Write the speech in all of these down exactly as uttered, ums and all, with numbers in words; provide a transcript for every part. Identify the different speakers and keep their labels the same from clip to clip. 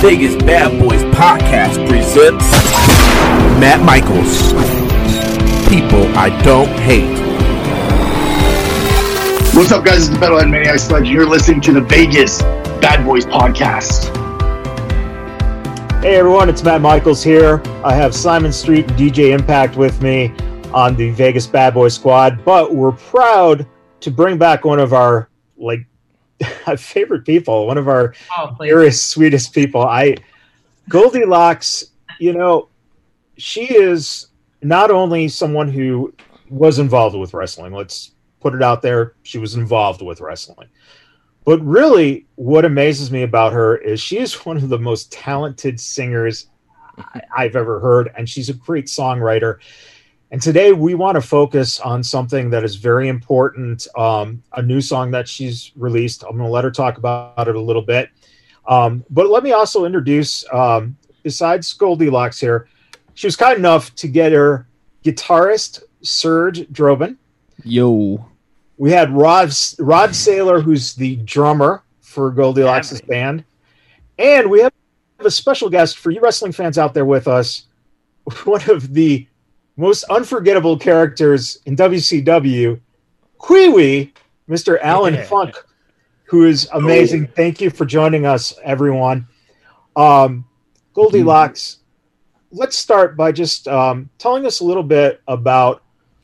Speaker 1: Vegas Bad Boys Podcast presents Matt Michaels. People I don't hate.
Speaker 2: What's up, guys? It's the Metalhead Maniac Sledge. You're listening to the Vegas Bad Boys Podcast.
Speaker 3: Hey everyone, it's Matt Michaels here. I have Simon Street and D J Impact with me on the Vegas Bad Boys squad, but we're proud to bring back one of our like favorite people, one of our oh, dearest, sweetest people. I Goldilocks, you know, she is not only someone who was involved with wrestling. Let's put it out there. She was involved with wrestling. But really, what amazes me about her is she is one of the most talented singers I've ever heard, and she's a great songwriter. And today we want to focus on something that is very important, um, a new song that she's released. I'm going to let her talk about it a little bit. Um, but let me also introduce, um, besides Goldilocks here, she was kind enough to get her guitarist, Serge Drobin.
Speaker 4: Yo.
Speaker 3: We had Rod, Rod Saylor, who's the drummer for Goldilocks' yeah, band. And we have a special guest for you wrestling fans out there with us, one of the most unforgettable characters in W C W, Kwee-Wee, Mister Alan yeah. Funk, who is amazing. Oh. Thank you for joining us, everyone. Um, Goldilocks, mm-hmm. let's start by just um, telling us a little bit about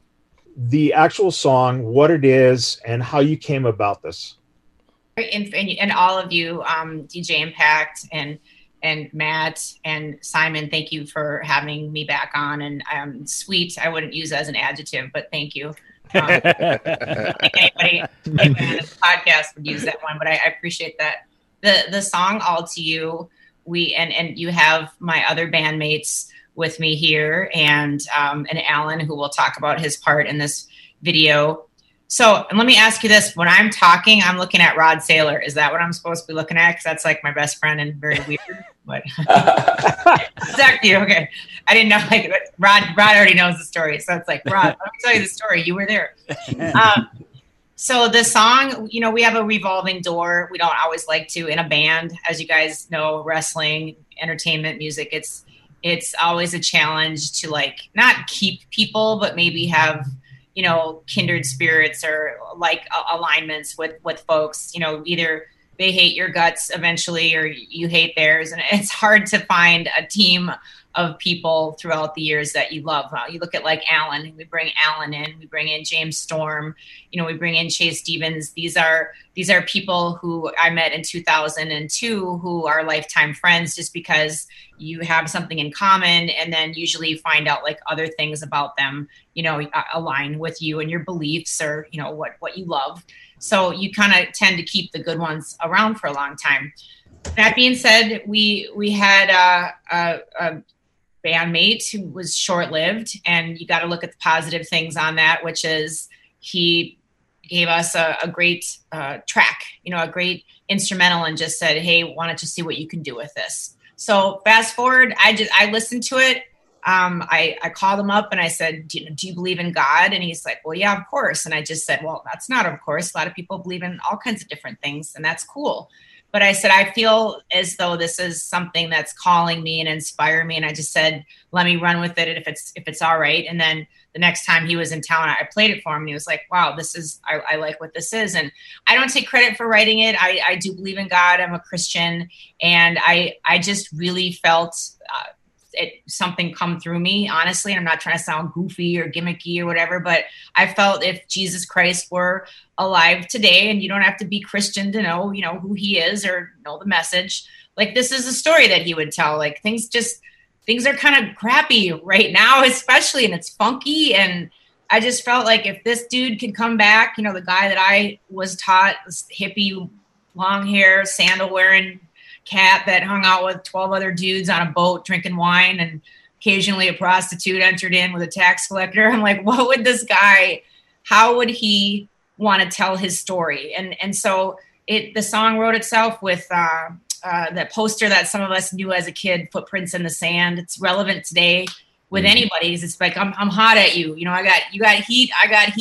Speaker 3: the actual song, what it is, and how you came about this.
Speaker 5: And, and, and all of you, um, D J Impact and and Matt and Simon, thank you for having me back on. And um, sweet, I wouldn't use as an adjective, but thank you. Um, I think anybody, anybody on this podcast would use that one, but I, I appreciate that. The the song "All to You," we and and you have my other bandmates with me here, and um, and Alan, who will talk about his part in this video. So, and let me ask you this: when I'm talking, I'm looking at Rod Saylor. Is that what I'm supposed to be looking at? Because that's like my best friend and very weird. But exactly, okay. I didn't know. Like Rod, Rod already knows the story, so it's like Rod. Let me tell you the story. You were there. Um, so the song, you know, we have a revolving door. We don't always like to in a band, as you guys know, wrestling, entertainment, music. It's it's always a challenge to like not keep people, but maybe have, you know, kindred spirits or like uh, alignments with, with folks, you know, either they hate your guts eventually or you hate theirs. And it's hard to find a team of people throughout the years that you love. Uh, you look at like Alan, we bring Alan in, we bring in James Storm, you know, we bring in Chase Stevens. These are, these are people who I met in two thousand two who are lifetime friends just because you have something in common, and then usually find out like other things about them, you know, align with you and your beliefs or, you know, what, what you love. So you kind of tend to keep the good ones around for a long time. That being said, we, we had a, a, a bandmate who was short-lived, and you got to look at the positive things on that, which is he gave us a, a great uh, track, you know, a great instrumental, and just said, hey, why don't you see what you can do with this? So fast forward, I just, I listened to it. Um, I, I called him up and I said, do you, do you believe in God? And he's like, well, yeah, of course. And I just said, well, that's not of course. A lot of people believe in all kinds of different things, and that's cool. But I said, I feel as though this is something that's calling me and inspire me. And I just said, let me run with it if it's, if it's all right. And then the next time he was in town, I played it for him and he was like, wow, this is, I, I like what this is. And I don't take credit for writing it. I, I do believe in God. I'm a Christian. And I, I just really felt uh, it, something come through me, honestly. And I'm not trying to sound goofy or gimmicky or whatever, but I felt if Jesus Christ were alive today, and you don't have to be Christian to know, you know, who he is or know the message, like this is a story that he would tell. Like things just, things are kind of crappy right now, especially, and it's funky. And I just felt like if this dude could come back, you know, the guy that I was taught, this hippie, long hair, sandal wearing cat that hung out with twelve other dudes on a boat drinking wine, and occasionally a prostitute entered in with a tax collector. I'm like, what would this guy, how would he want to tell his story? And and so it the song wrote itself with uh, uh, that poster that some of us knew as a kid, Footprints in the Sand. It's relevant today with anybody's. It's like, I'm I'm hot at you. You know, I got, you got heat, I got heat.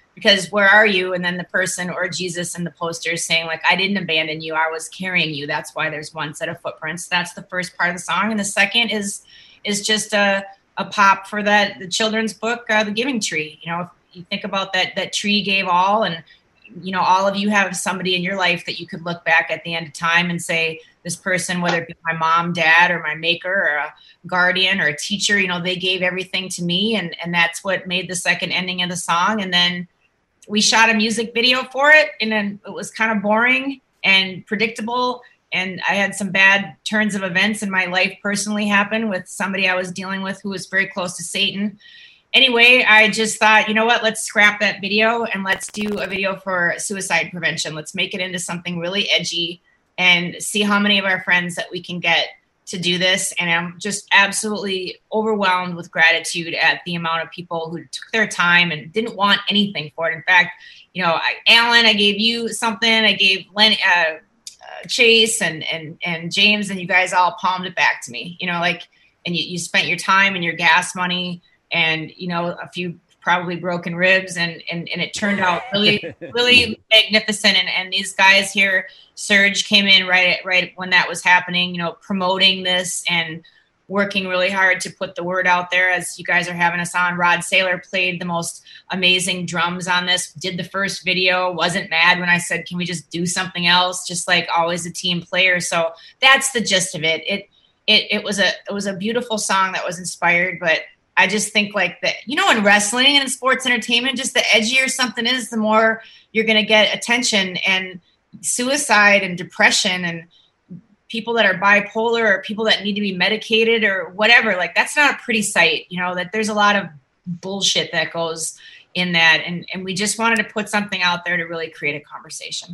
Speaker 5: because where are you? And then the person or Jesus in the poster is saying like, I didn't abandon you. I was carrying you. That's why there's one set of footprints. That's the first part of the song. And the second is, is just a, a pop for that, the children's book, uh, The Giving Tree. You know, if you think about that, that tree gave all, and, you know, all of you have somebody in your life that you could look back at the end of time and say, this person, whether it be my mom, dad, or my maker, or a guardian, or a teacher, you know, they gave everything to me. And, and that's what made the second ending of the song. And then we shot a music video for it, and then it was kind of boring and predictable. And I had some bad turns of events in my life personally happen with somebody I was dealing with who was very close to Satan. Anyway, I just thought, you know what, let's scrap that video and let's do a video for suicide prevention. Let's make it into something really edgy and see how many of our friends that we can get to do this. And I'm just absolutely overwhelmed with gratitude at the amount of people who took their time and didn't want anything for it. In fact, you know, I, Alan, I gave you something. I gave Len, uh, uh, Chase and, and, and James, and you guys all palmed it back to me, you know, like, and you, you spent your time and your gas money and, you know, a few probably broken ribs, and, and, and it turned out really, really magnificent. And, and these guys here, Serge came in right at, right when that was happening, you know, promoting this and working really hard to put the word out there as you guys are having us on. Rod Saylor played the most amazing drums on this, did the first video, wasn't mad when I said, can we just do something else? Just like always a team player. So that's the gist of it. It, it, it was a, it was a beautiful song that was inspired, but I just think like that, you know, in wrestling and in sports entertainment, just the edgier something is, the more you're going to get attention. And suicide and depression and people that are bipolar or people that need to be medicated or whatever, like that's not a pretty sight, you know, that there's a lot of bullshit that goes in that. And, and we just wanted to put something out there to really create a conversation.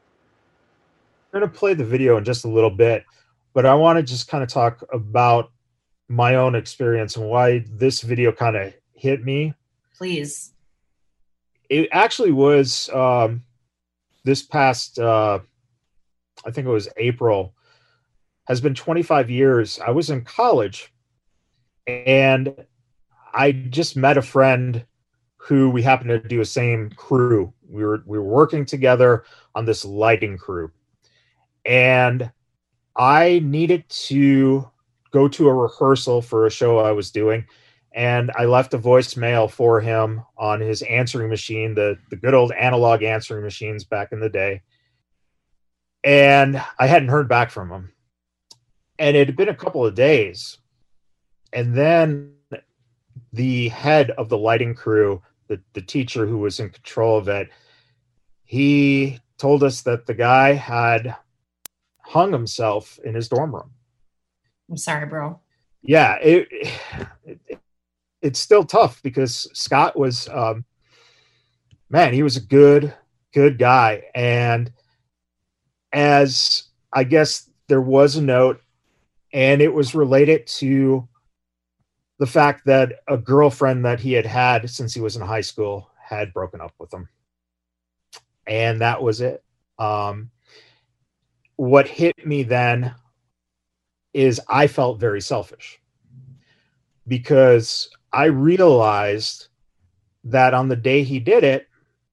Speaker 3: I'm going to play the video in just a little bit, but I want to just kind of talk about my own experience and why this video kind of hit me.
Speaker 5: Please.
Speaker 3: It actually was um, this past, uh, I think it was April, has been twenty-five years. I was in college and I just met a friend who we happened to do a same crew. We were, we were working together on this lighting crew, and I needed to go to a rehearsal for a show I was doing, and I left a voicemail for him on his answering machine, the, the good old analog answering machines back in the day. And I hadn't heard back from him. And it had been a couple of days. And then the head of the lighting crew, the, the teacher who was in control of it, he told us that the guy had hung himself in his dorm room.
Speaker 5: I'm sorry, bro.
Speaker 3: Yeah, it, it it's still tough because Scott was, um, man, he was a good, good guy. And as I guess there was a note, and it was related to the fact that a girlfriend that he had had since he was in high school had broken up with him. And that was it. Um, what hit me then is I felt very selfish because I realized that on the day he did it,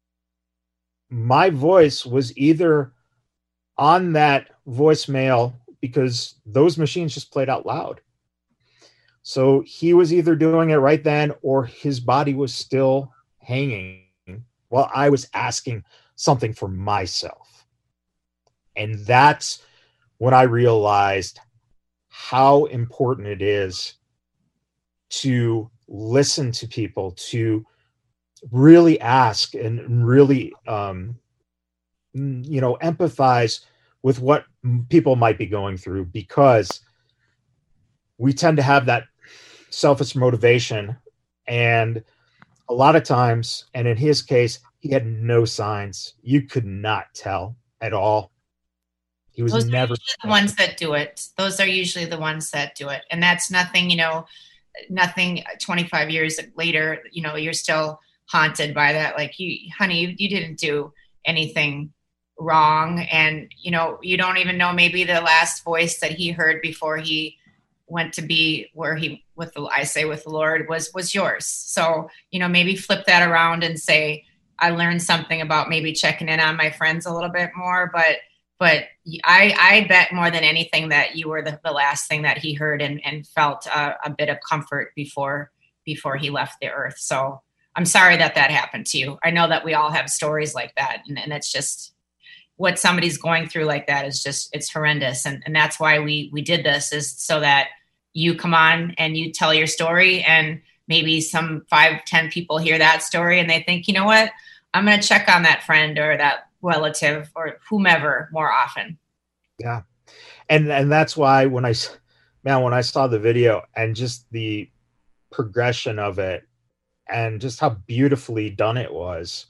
Speaker 3: my voice was either on that voicemail because those machines just played out loud. So he was either doing it right then or his body was still hanging while I was asking something for myself. And that's when I realized how important it is to listen to people, to really ask and really, um, you know, empathize with what people might be going through, because we tend to have that selfish motivation. And a lot of times, and in his case, he had no signs. You could not tell at all. He was
Speaker 5: Those
Speaker 3: never
Speaker 5: are usually the ones that do it. Those are usually the ones that do it. And that's nothing, you know, nothing twenty-five years later, you know, you're still haunted by that. Like, you, honey, you, you didn't do anything wrong. And, you know, you don't even know maybe the last voice that he heard before he went to be where he, with the, I say with the Lord, was, was yours. So, you know, maybe flip that around and say, I learned something about maybe checking in on my friends a little bit more, but but I, I bet more than anything that you were the, the last thing that he heard and, and felt a, a bit of comfort before before he left the earth. So I'm sorry that that happened to you. I know that we all have stories like that, and, and it's just what somebody's going through like that is just, it's horrendous. And, and that's why we, we did this, is so that you come on and you tell your story, and maybe some five, ten people hear that story and they think, you know what, I'm going to check on that friend or that relative or whomever more often.
Speaker 3: Yeah. And, and that's why when I, man, when I saw the video and just the progression of it and just how beautifully done it was,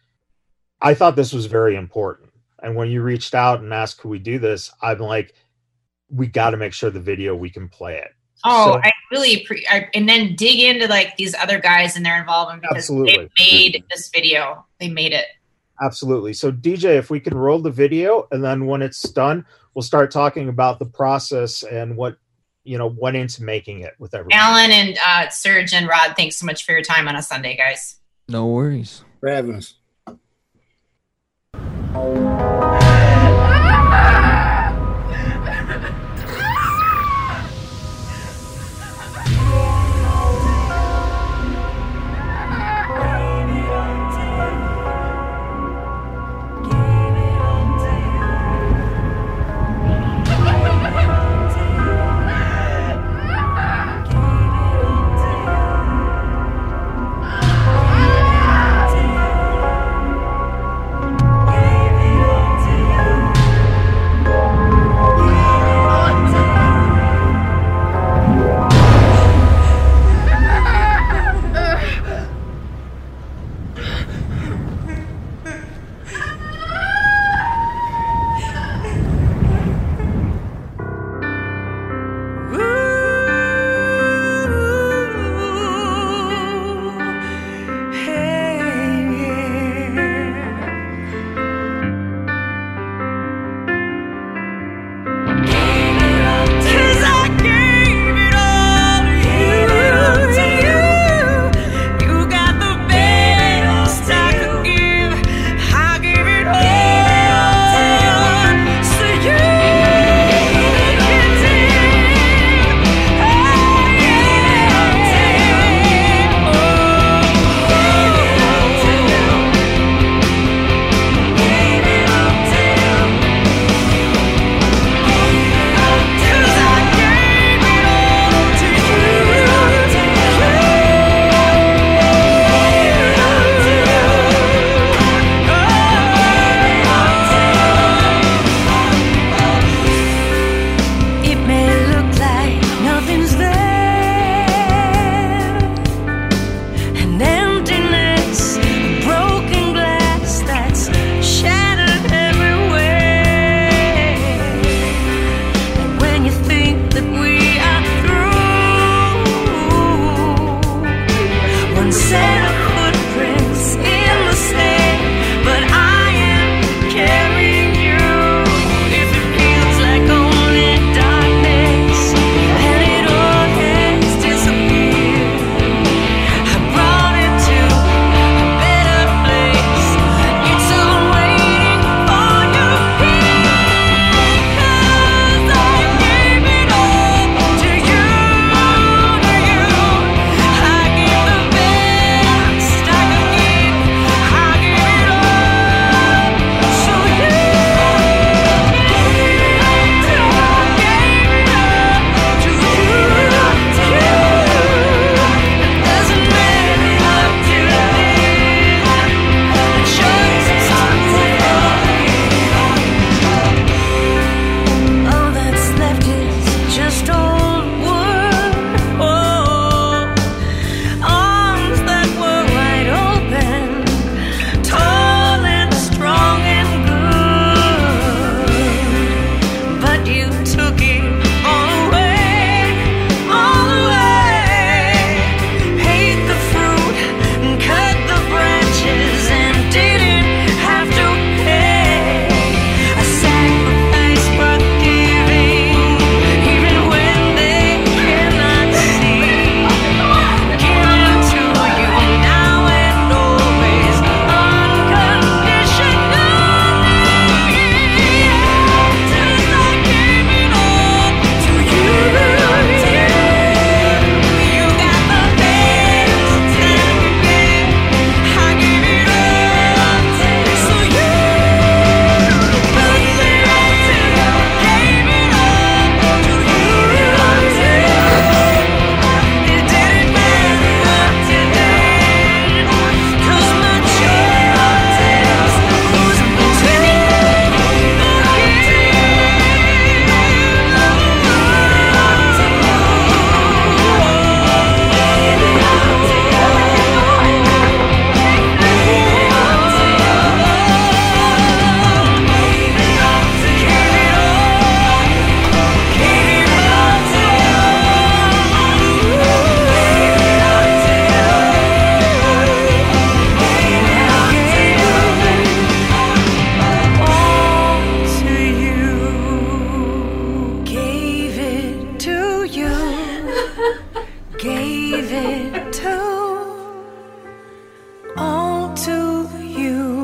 Speaker 3: I thought this was very important. And when you reached out and asked, could we do this? I'm like, we got to make sure the video, we can play it.
Speaker 5: Oh,
Speaker 3: so,
Speaker 5: I really, pre- I, and then dig into like these other guys and their involvement, because
Speaker 3: absolutely.
Speaker 5: they made this video. They made it.
Speaker 3: Absolutely. So D J, if we can roll the video, and then when it's done, we'll start talking about the process and what, you know, went into making it with everyone.
Speaker 5: Alan and uh, Serge and Rod, thanks so much for your time on a Sunday, guys.
Speaker 4: No worries.
Speaker 6: For having us.
Speaker 7: Thank you.
Speaker 4: it to, all to you.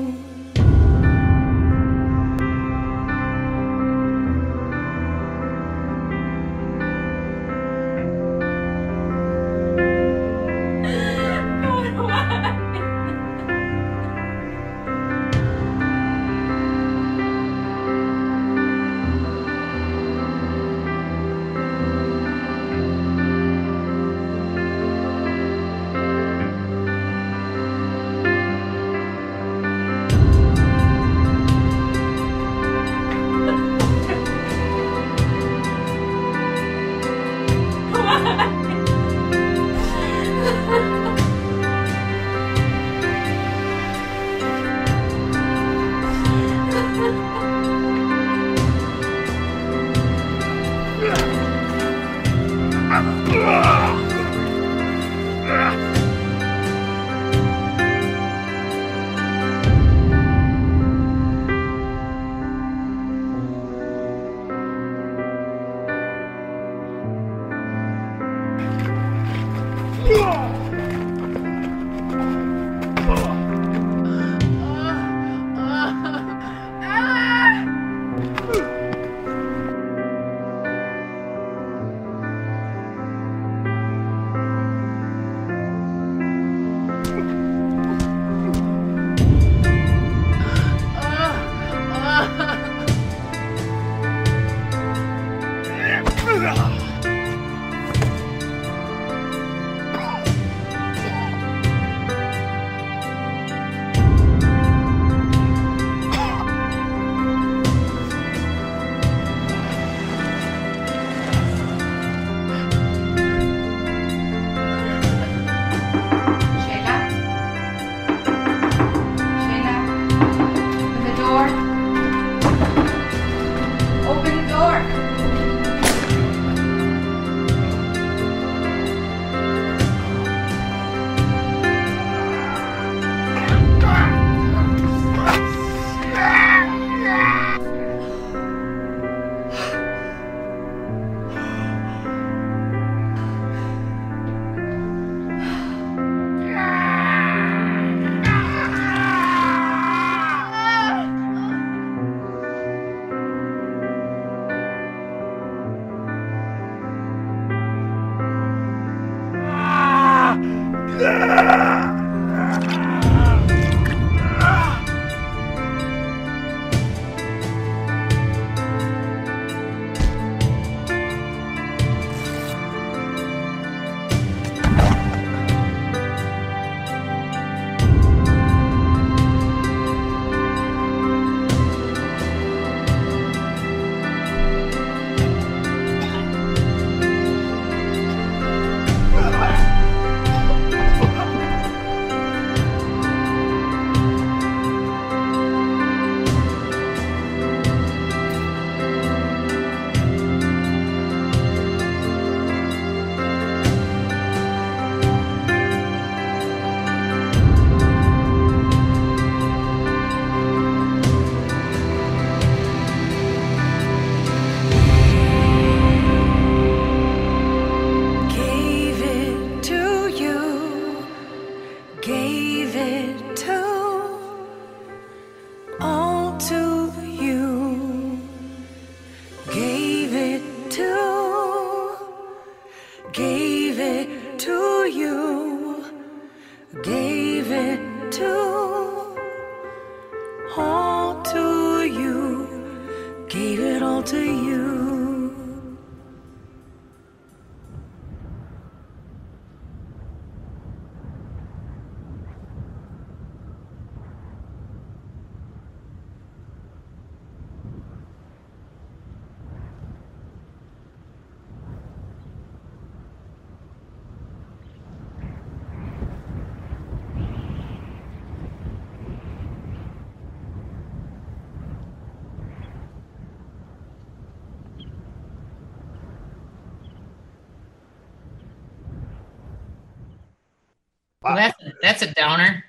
Speaker 5: Well, that's that's a downer.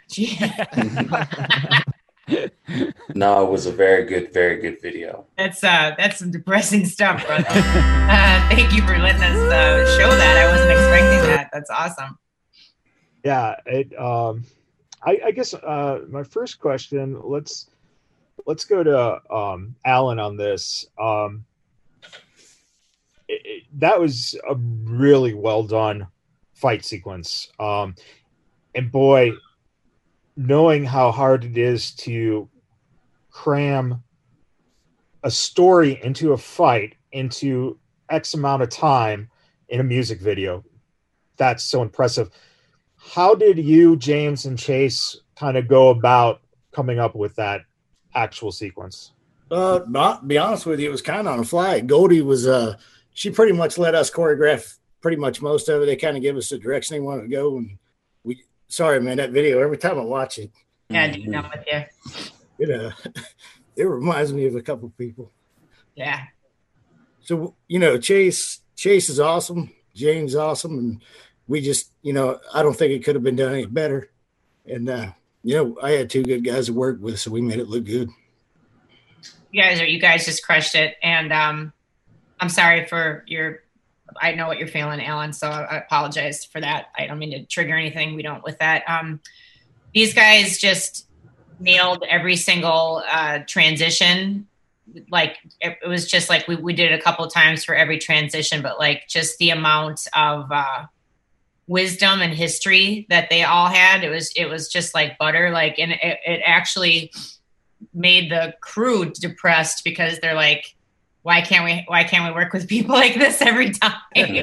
Speaker 6: No, it was a very good, very good video.
Speaker 5: That's uh, that's some depressing stuff, brother. uh, thank you for letting us uh, show that. I wasn't expecting that. That's awesome.
Speaker 3: Yeah, it. Um, I, I guess uh, my first question. Let's let's go to um, Alan on this. Um, it, it, that was a really well done fight sequence, um, and boy, knowing how hard it is to cram a story into a fight into X amount of time in a music video, that's so impressive. How did you, James, and Chase kind of go about coming up with that actual sequence?
Speaker 7: Uh, not be honest with you, it was kind of on the fly. Goldie was, uh, she pretty much let us choreograph pretty much most of it. They kind of gave us the direction they wanted to go, and we. Sorry, man, that video. Every time I watch it,
Speaker 5: Yeah, do know with you.
Speaker 7: it uh, it reminds me of a couple people.
Speaker 5: Yeah.
Speaker 7: So you know, Chase, Chase is awesome. James is awesome, and we just, you know, I don't think it could have been done any better. And uh, you know, I had two good guys to work with, so we made it look good.
Speaker 5: You guys are you guys just crushed it, and um, I'm sorry for your. I know what you're feeling, Alan, so I apologize for that. I don't mean to trigger anything. We don't with that. Um, these guys just nailed every single uh, transition. Like it, it was just like we, we did it a couple of times for every transition, but like just the amount of uh, wisdom and history that they all had, it was it was just like butter. Like, and it, it actually made the crew depressed because they're like, why can't we why can't we work with people like this every time?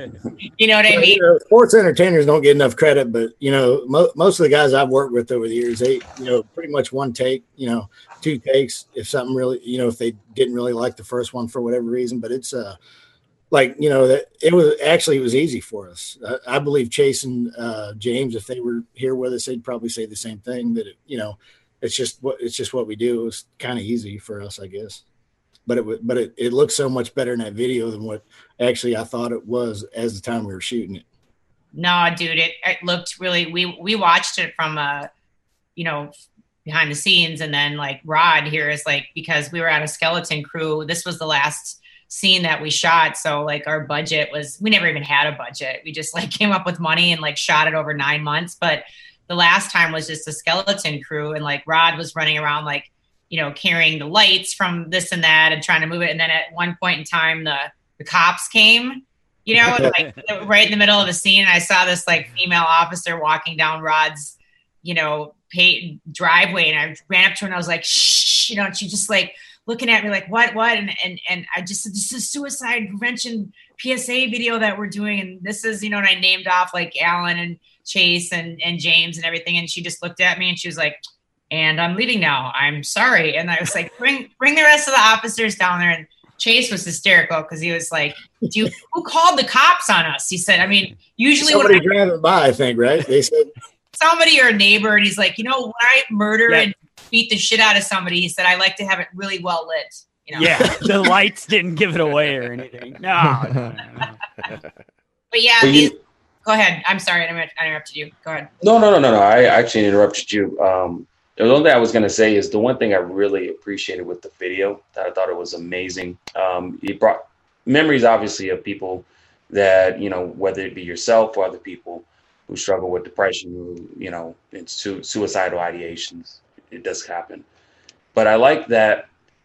Speaker 5: You know what I mean?
Speaker 7: You know, sports entertainers don't get enough credit, but you know, mo- most of the guys I've worked with over the years, they, you know, pretty much one take, you know, two takes if something really, you know, if they didn't really like the first one for whatever reason. But it's uh like, you know, that it was actually it was easy for us. I, I believe Chase and uh, James, if they were here with us, they'd probably say the same thing, that it, you know, it's just what it's just what we do. It was kind of easy for us, I guess. But it but it, it looked so much better in that video than what actually I thought it was as the time we were shooting it.
Speaker 5: No, dude, it, it looked really. We we watched it from uh, you know, behind the scenes, and then like Rod here is like, because we were at a skeleton crew. This was the last scene that we shot, so like our budget was, we never even had a budget. We just like came up with money and like shot it over nine months. But the last time was just a skeleton crew, and like Rod was running around like, you know, carrying the lights from this and that and trying to move it. And then at one point in time, the, the cops came, you know, and like right in the middle of the scene. And I saw this like female officer walking down Rod's, you know, pay, driveway. And I ran up to her and I was like, shh, you know, and she just like looking at me like, what, what? And, and, and I just said, this is a suicide prevention P S A video that we're doing. And this is, you know, and I named off like Alan and Chase and, and James and everything. And she just looked at me and she was like, and I'm leaving now. I'm sorry. And I was like, bring bring the rest of the officers down there. And Chase was hysterical because he was like, "Do you, who called the cops on us?" He said, I mean, usually
Speaker 7: somebody
Speaker 5: when I,
Speaker 7: driving by, I think, right? They said
Speaker 5: somebody or a neighbor. And he's like, you know, when I murder
Speaker 8: Yeah.
Speaker 5: and beat the shit out of somebody, he said, I like to have it really well lit. You know?
Speaker 8: Yeah, the lights didn't give it away or anything. No, no, no, no.
Speaker 5: But yeah,
Speaker 6: Well, you-
Speaker 5: these, go ahead. I'm sorry. I interrupted you. Go ahead.
Speaker 6: No, no, no, no, no. I actually interrupted you. Um, the only thing I was going to say is the one thing I really appreciated with the video that I thought it was amazing. Um, it brought memories, obviously, of people that, you know, whether it be yourself or other people who struggle with depression, who, you know, it's su- suicidal ideations. It does happen. But I like that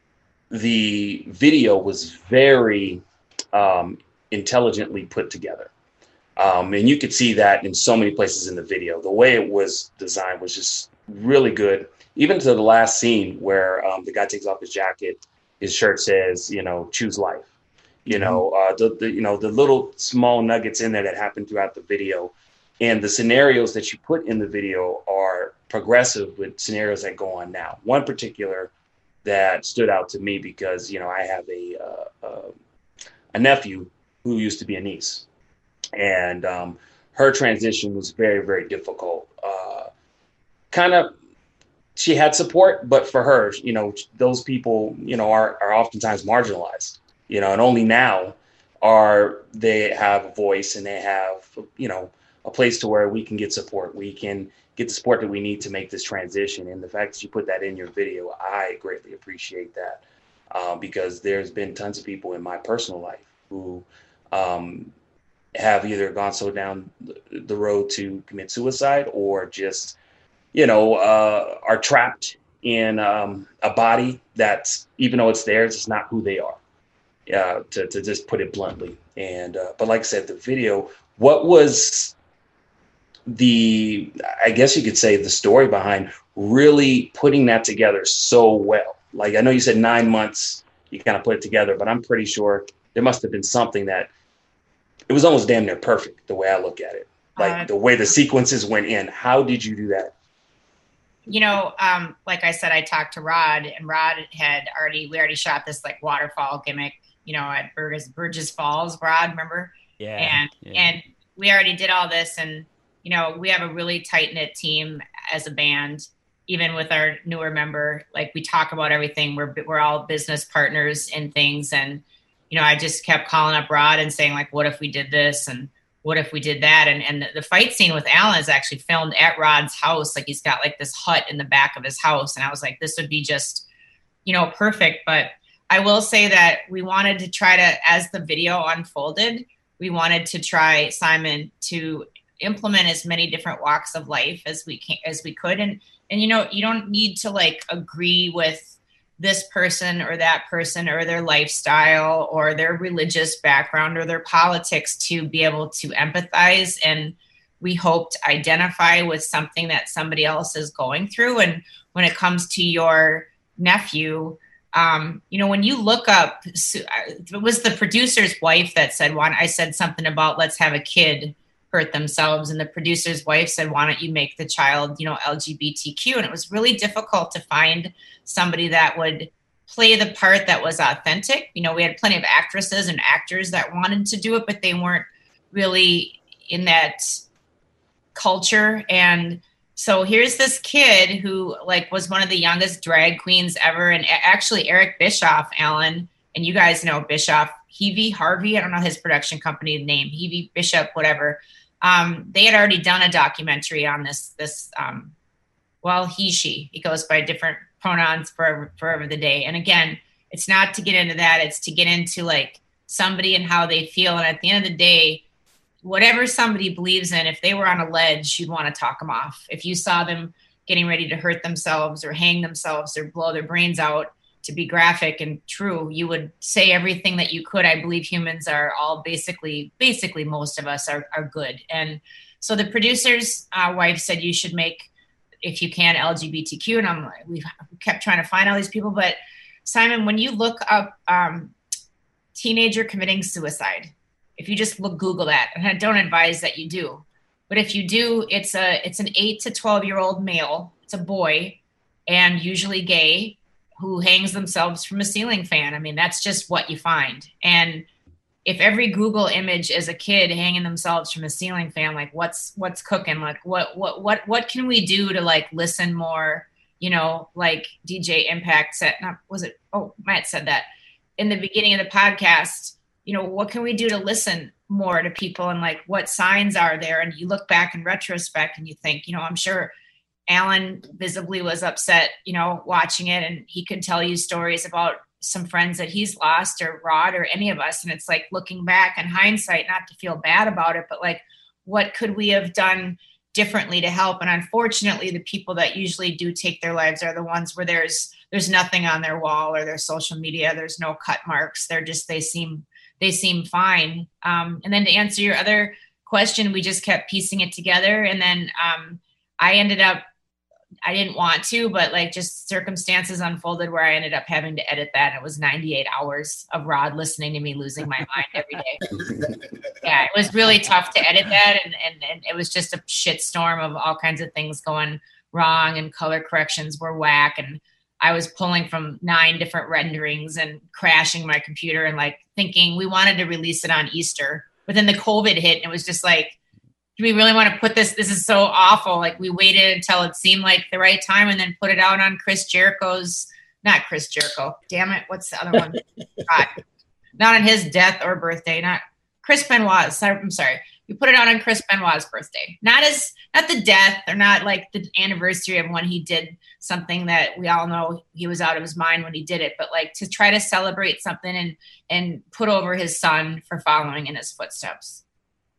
Speaker 6: the video was very um, intelligently put together. Um, and you could see that in so many places in the video. The way it was designed was just really good. Even to the last scene where um, the guy takes off his jacket, his shirt says, you know, choose life. You know, uh, the, the you know the little small nuggets in there that happen throughout the video, and the scenarios that you put in the video are progressive with scenarios that go on now. One particular that stood out to me because, you know, I have a uh, uh, a nephew who used to be a niece. And um, her transition was very, very difficult. Uh, kind of, she had support, but for her, you know, those people, you know, are, are oftentimes marginalized, you know, and only now are they have a voice and they have, you know, a place to where we can get support. We can get the support that we need to make this transition. And the fact that you put that in your video, I greatly appreciate that uh, because there's been tons of people in my personal life who, um, have either gone so down the road to commit suicide or just, you know, uh, are trapped in um, a body that's, even though it's theirs, it's not who they are, uh, to, to just put it bluntly. And, uh, but like I said, the video, what was the, I guess you could say the story behind really putting that together so well? Like, I know you said nine months, you kind of put it together, but I'm pretty sure there must have been something that it was almost damn near perfect the way I look at it. Like uh, the way the sequences went in. How did you do that?
Speaker 5: You know, um, like I said, I talked to Rod, and Rod had already, we already shot this like waterfall gimmick, you know, at Burgess, Burgess Falls, Rod, remember?
Speaker 8: Yeah.
Speaker 5: And,
Speaker 8: yeah.
Speaker 5: and we already did all this. And, you know, we have a really tight knit team as a band, even with our newer member. Like, we talk about everything. We're, we're all business partners in things. And, you know, I just kept calling up Rod and saying, like, what if we did this? And what if we did that? And and the, the fight scene with Alan is actually filmed at Rod's house. Like, he's got like this hut in the back of his house. And I was like, this would be just, you know, perfect. But I will say that we wanted to try to, as the video unfolded, we wanted to try, Simon, to implement as many different walks of life as we can, as we could. And, and, you know, you don't need to like agree with this person or that person or their lifestyle or their religious background or their politics to be able to empathize and, we hope, to identify with something that somebody else is going through. And when it comes to your nephew, um, you know, when you look up, it was the producer's wife that said, why, I said something about let's have a kid hurt themselves. And the producer's wife said, why don't you make the child, you know, L G B T Q? And it was really difficult to find somebody that would play the part that was authentic. You know, we had plenty of actresses and actors that wanted to do it, but they weren't really in that culture. And so here's this kid who like was one of the youngest drag queens ever. And actually Eric Bischoff, Alan, and you guys know Bischoff, Heavy Harvey, I don't know his production company name, Heavy Bishop, whatever. Um, they had already done a documentary on this, this, um, well, he, she, he goes by different pronouns forever, forever the day. And again, it's not to get into that. It's to get into like somebody and how they feel. And at the end of the day, whatever somebody believes in, if they were on a ledge, you'd want to talk them off. If you saw them getting ready to hurt themselves or hang themselves or blow their brains out, to be graphic and true, you would say everything that you could. I believe humans are all basically, basically most of us are, are good. And so the producer's uh, wife said, you should make, if you can, L G B T Q. And I'm like, we've kept trying to find all these people. But Simon, when you look up um, teenager committing suicide, if you just look, Google that, and I don't advise that you do, but if you do, it's a, it's an eight to twelve year old male. It's a boy and usually gay, who hangs themselves from a ceiling fan. I mean, that's just what you find. And if every Google image is a kid hanging themselves from a ceiling fan, like what's, what's cooking? Like what, what, what, what can we do to like listen more, you know, like D J Impact said, not, was it? Oh, Matt said that in the beginning of the podcast, you know, what can we do to listen more to people and like what signs are there? And you look back in retrospect and you think, you know, I'm sure Alan visibly was upset, you know, watching it, and he could tell you stories about some friends that he's lost, or Rod, or any of us. And it's like looking back in hindsight, not to feel bad about it, but like, what could we have done differently to help? And unfortunately, the people that usually do take their lives are the ones where there's, there's nothing on their wall or their social media. There's no cut marks. They're just, they seem, they seem fine. Um, and then to answer your other question, we just kept piecing it together. And then um, I ended up, I didn't want to, but like just circumstances unfolded where I ended up having to edit that. And it was ninety-eight hours of Rod listening to me losing my mind every day. Yeah, it was really tough to edit that. And, and, and it was just a shit storm of all kinds of things going wrong, and color corrections were whack. And I was pulling from nine different renderings and crashing my computer and like thinking we wanted to release it on Easter, but then the COVID hit and it was just like, do we really want to put this? This is so awful. Like we waited until it seemed like the right time and then put it out on Chris Jericho's, not Chris Jericho. Damn it. What's the other one? God. Not on his death or birthday. Not Chris Benoit's. I'm sorry. We put it out on Chris Benoit's birthday. Not as, not the death or not like the anniversary of when he did something that we all know he was out of his mind when he did it, but like to try to celebrate something and, and put over his son for following in his footsteps.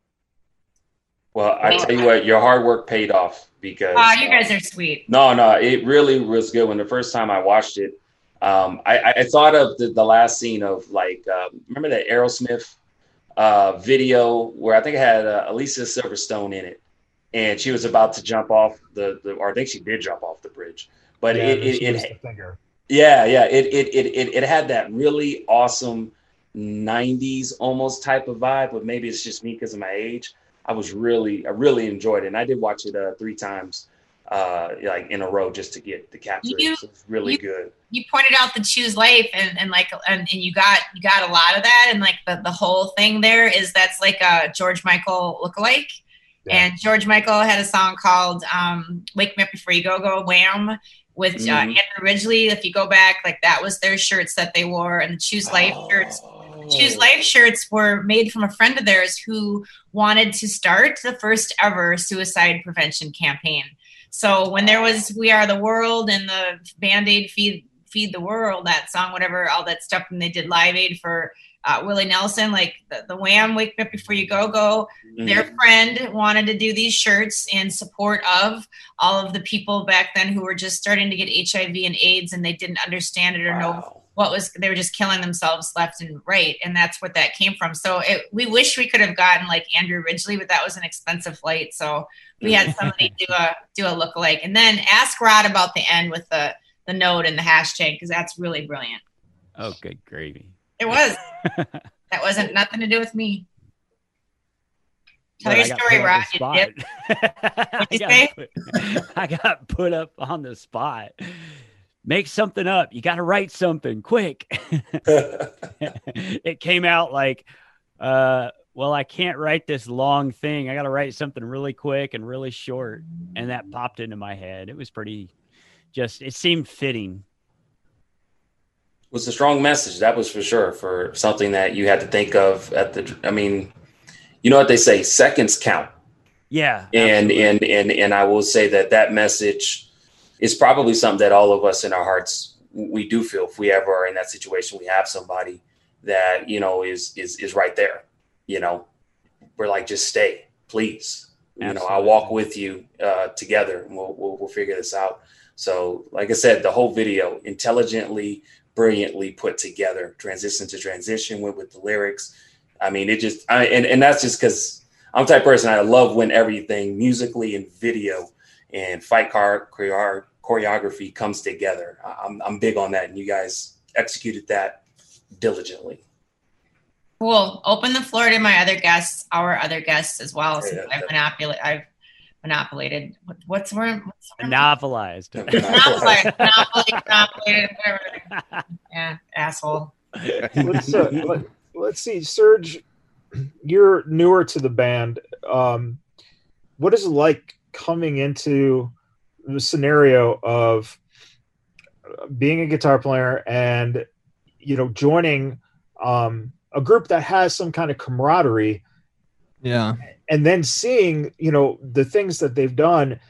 Speaker 6: Well, I tell you what, your hard work paid off because.
Speaker 5: Oh, you guys are sweet.
Speaker 6: No, no, it really was good. When the first time I watched it, um, I, I thought of the, the last scene of like, uh, remember that Aerosmith uh, video where I think it had uh, Alicia Silverstone in it, and she was about to jump off the, the or I think she did jump off the bridge, but
Speaker 3: yeah,
Speaker 6: it, it, it, it
Speaker 3: finger.
Speaker 6: yeah, yeah, it, it, it, it, it had that really awesome nineties almost type of vibe, but maybe it's just me because of my age. I was really, I really enjoyed it. And I did watch it uh, three times, uh, like in a row just to get the capture.
Speaker 5: You,
Speaker 6: so it's really
Speaker 5: you,
Speaker 6: good.
Speaker 5: You pointed out the Choose Life and, and like, and, and you got, you got a lot of that. And like the, the whole thing there is that's like a George Michael lookalike. Yeah. And George Michael had a song called um, Wake Me Up Before You Go Go, Wham! With uh, mm-hmm. Andrew Ridgely. If you go back, like that was their shirts that they wore, and the Choose Life oh. shirts. Choose Life shirts were made from a friend of theirs who wanted to start the first ever suicide prevention campaign. So when there was We Are the World and the Band-Aid Feed Feed the World, that song, whatever, all that stuff, and they did Live Aid for uh, Willie Nelson, like the, the Wham! Wake Me Up Before You Go Go. Mm-hmm. Their friend wanted to do these shirts in support of all of the people back then who were just starting to get H I V and AIDS, and they didn't understand it or wow. know what was, they were just killing themselves left and right. And that's what that came from. So it, we wish we could have gotten like Andrew Ridgely, but that was an expensive flight. So we had somebody do a, do a lookalike, and then ask Rod about the end with the, the note and the hashtag. Cause that's really brilliant.
Speaker 8: Oh, good gravy.
Speaker 5: It was, that wasn't nothing to do with me. Tell but your story, Rod. What'd you say?
Speaker 8: Put, I got put up on the spot. Make something up. You got to write something quick. It came out like, uh, well, I can't write this long thing. I got to write something really quick and really short. And that popped into my head. It was pretty just, it seemed fitting.
Speaker 6: It was a strong message. That was for sure, for something that you had to think of at the, I mean, you know what they say, seconds count.
Speaker 8: Yeah.
Speaker 6: And, and, and, and I will say that that message is probably something that all of us in our hearts, we do feel if we ever are in that situation, we have somebody that, you know, is, is, is right there. You know, we're like, just stay, please. Absolutely. You know, I'll walk with you uh, together and we'll, we'll, we'll figure this out. So like I said, the whole video intelligently, brilliantly put together, transition to transition, went with the lyrics. I mean, it just, I, and, and that's just because I'm the type of person, I love when everything musically and video and fight car choreography comes together. I'm, I'm big on that. And you guys executed that diligently.
Speaker 5: Cool. Open the floor to my other guests, our other guests as well.
Speaker 6: Yeah,
Speaker 5: since I've monopoly, I've monopolated. What, what's the word? What's the word?
Speaker 8: Monopolized.
Speaker 5: Monopolized. Monopoly, monopolated, whatever. Yeah, asshole.
Speaker 3: Let's, uh, let, let's see, Serge, you're newer to the band. Um, what is it like coming into the scenario of being a guitar player and, you know, joining um, a group that has some kind of camaraderie?
Speaker 9: Yeah.
Speaker 3: And then seeing, you know, the things that they've done,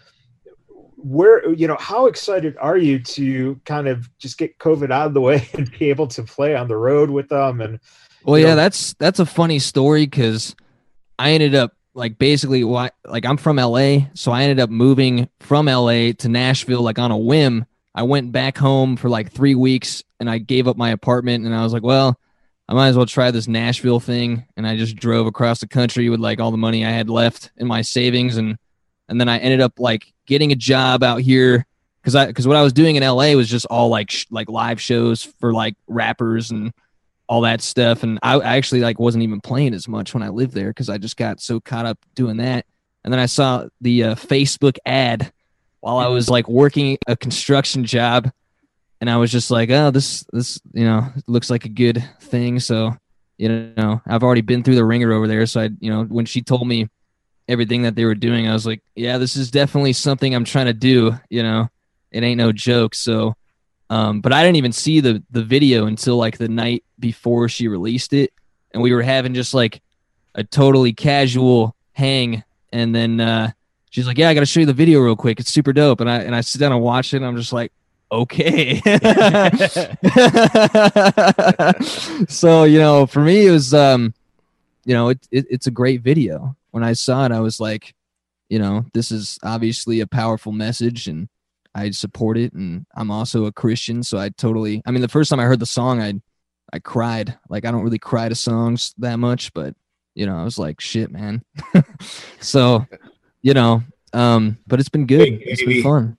Speaker 3: where, you know, how excited are you to kind of just get COVID out of the way and be able to play on the road with them? And,
Speaker 9: well, yeah,
Speaker 3: know,
Speaker 9: that's, that's a funny story. Cause I ended up, like basically why like I'm from L A, so I ended up moving from L A to Nashville like on a whim. I went back home for like three weeks and I gave up my apartment and I was like, well, I might as well try this Nashville thing. And I just drove across the country with like all the money I had left in my savings, and and then I ended up like getting a job out here because I because what I was doing in L A was just all like sh- like live shows for like rappers and all that stuff. And I actually like wasn't even playing as much when I lived there because I just got so caught up doing that. And then I saw the uh, Facebook ad while I was like working a construction job, and I was just like, oh, this, this, you know, looks like a good thing. So, you know, I've already been through the ringer over there. So I, you know, when she told me everything that they were doing, I was like, yeah, this is definitely something I'm trying to do. You know, it ain't no joke. So, Um, but I didn't even see the the video until like the night before she released it, and we were having just like a totally casual hang, and then uh, she's like, "Yeah, I got to show you the video real quick. It's super dope." And I and I sit down and watch it, and I'm just like, "Okay." So you know, for me, it was um, you know, it, it it's a great video. When I saw it, I was like, you know, this is obviously a powerful message, and I support it. And I'm also a Christian, so I totally. I mean, the first time I heard the song, I I cried. Like, I don't really cry to songs that much, but you know, I was like, shit, man. So, you know, um, but it's been good.
Speaker 7: Big
Speaker 9: It's
Speaker 7: baby.
Speaker 9: been fun.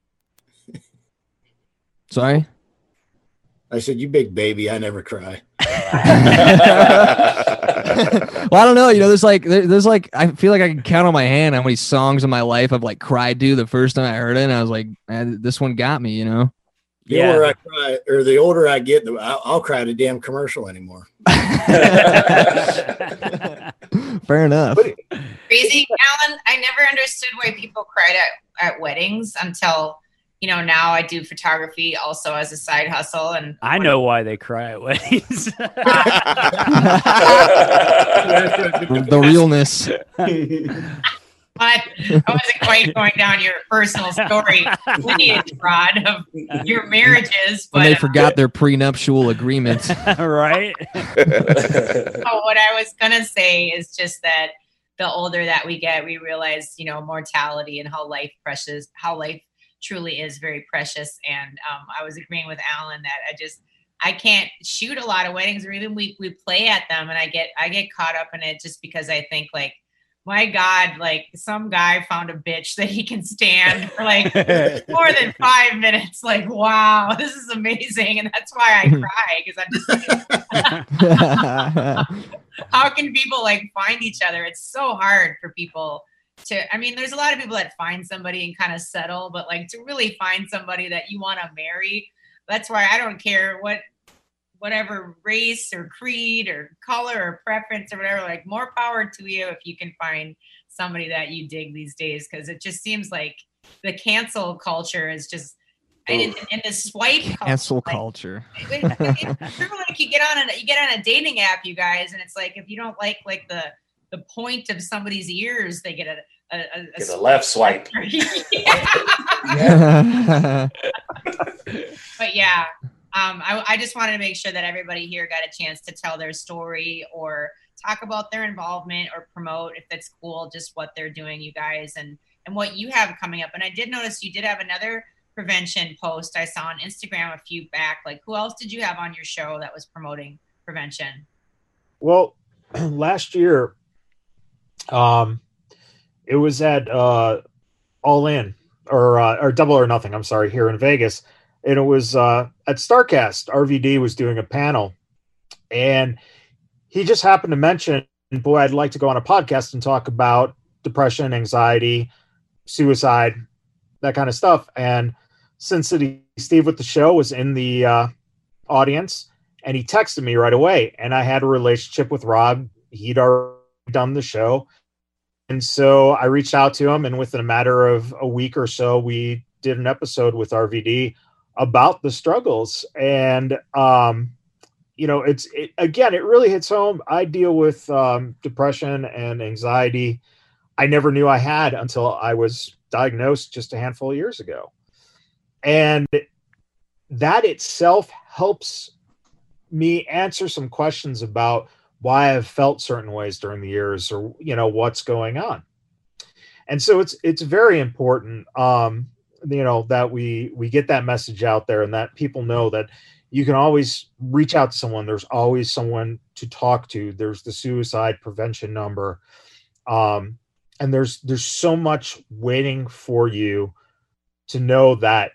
Speaker 9: Sorry.
Speaker 7: I said, you big baby. I never cry.
Speaker 9: Well, I don't know. You know, there's like, there, there's like, I feel like I can count on my hand how many songs in my life I've like cried to the first time I heard it. And I was like, man, this one got me, you know?
Speaker 7: The
Speaker 8: Yeah.
Speaker 7: older I cry, or the older I get, the I'll, I'll cry at a damn commercial anymore.
Speaker 9: Fair enough.
Speaker 5: Crazy, Alan. I never understood why people cried at, at weddings until, you know, now I do photography also as a side hustle. And
Speaker 8: I know why they cry at weddings.
Speaker 9: The realness.
Speaker 5: But I wasn't quite going down your personal story lineage, Rod, of your marriages. But
Speaker 9: When they
Speaker 5: uh,
Speaker 9: forgot their prenuptial agreement.
Speaker 8: Right?
Speaker 5: oh, what I was gonna say is just that the older that we get, we realize, you know, mortality and how life precious, how life truly is very precious. And um, I was agreeing with Alan that I just I can't shoot a lot of weddings, or even we we play at them, and I get I get caught up in it just because I think like, my God, like some guy found a bitch that he can stand for like more than five minutes. Like, wow, this is amazing. And that's why I cry, because I'm just like, how can people like find each other? It's so hard for people to, I mean, there's a lot of people that find somebody and kind of settle, but like to really find somebody that you want to marry, that's why I don't care what, whatever race or creed or color or preference or whatever, like more power to you if you can find somebody that you dig these days. Cause it just seems like the cancel culture is just, and, and, and the swipe
Speaker 9: Cancel
Speaker 5: culture, like,
Speaker 9: culture.
Speaker 5: it, it, it's true, like you get on a, you get on a dating app, you guys, and it's like, if you don't like, like the, the point of somebody's ears, they get a, a, a,
Speaker 6: Get a left swipe.
Speaker 5: Yeah. But yeah. Um, I, I just wanted to make sure that everybody here got a chance to tell their story or talk about their involvement or promote, if that's cool, just what they're doing, you guys, and, and what you have coming up. And I did notice you did have another prevention post I saw on Instagram a few back. Like, who else did you have on your show that was promoting prevention?
Speaker 3: Well, last year, um, it was at uh, All In or uh, or Double or Nothing. I'm sorry, here in Vegas. And it was uh, at StarCast. R V D was doing a panel, and he just happened to mention, boy, I'd like to go on a podcast and talk about depression, anxiety, suicide, that kind of stuff. And Sin City Steve with the show was in the uh, audience, and he texted me right away. And I had a relationship with Rob. He'd already done the show. And so I reached out to him, and within a matter of a week or so, we did an episode with R V D about the struggles. And, um, you know, it's, it, again, it really hits home. I deal with um, depression and anxiety. I never knew I had until I was diagnosed just a handful of years ago. And that itself helps me answer some questions about why I've felt certain ways during the years, or, you know, what's going on. And so it's, it's very important, um, you know, that we, we get that message out there, and that people know that you can always reach out to someone. There's always someone to talk to. There's the suicide prevention number. Um, and there's, there's so much waiting for you to know that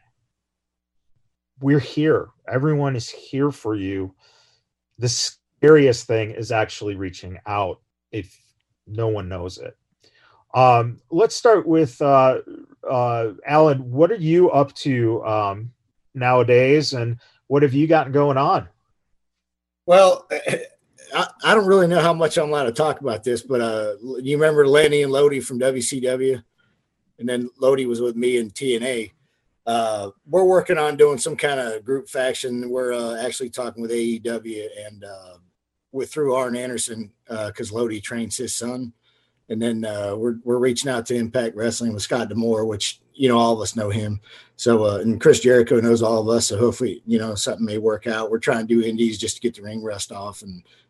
Speaker 3: we're here. Everyone is here for you. The scariest thing is actually reaching out if no one knows it. Um, let's start with, uh, uh, Alan, what are you up to, um, nowadays, and what have you gotten going on?
Speaker 7: Well, I, I don't really know how much I'm allowed to talk about this, but, uh, you remember Lenny and Lodi from W C W, and then Lodi was with me in T N A. Uh, we're working on doing some kind of group faction. We're, uh, actually talking with A E W and, uh, with through Arn Anderson, uh, cause Lodi trains his son. And then uh, we're we're reaching out to Impact Wrestling with Scott D'Amore, which, you know, all of us know him. So, uh, and Chris Jericho knows all of us. So hopefully, you know, something may work out. We're trying to do indies just to get the ring rust off and